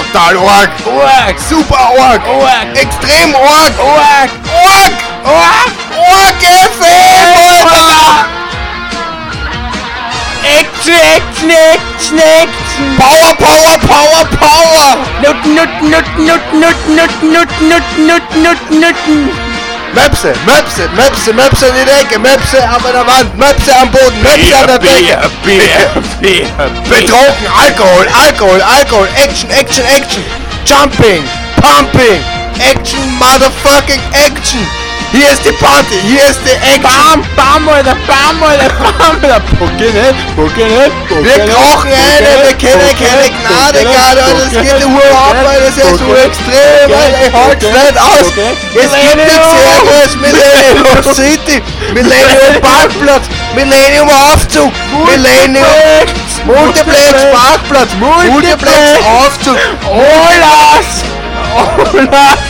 Total Org. Org. Super Org. Org. Extrem Org. Org. Org. Org. Org FM, Alter. Action, Action, Action, Action. Power, Power, Power, Power. Nutten, Nutten, Nutten, Nutten, Nutten, Nutten, Nutten, Nutten, Nutten, Nutten, Nutten. Möpse, Möpse, Möpse, Möpse in die Decke, Möpse an der Wand, Möpse am Boden, Möpse an der Decke. Bier. Betrunken, Alkohol, Alkohol, Alkohol, Action, Action, Action. Jumping, Pumping, Action, Motherfucking Action. Hier ist die Party, hier ist die Action. Bam, bam, Alter, bam, Alter, bam, Alter. Pucke nicht. Wir kochen eine, wir kennen keine Gnade, gerade, das geht überhaupt, weil das ist so extrem, Alter, ich halt's nicht aus. Es gibt nichts Herres, Millennium City, Millennium Parkplatz, Millennium Aufzug, Millennium Multiplex Parkplatz, Multiplex Aufzug, Olas.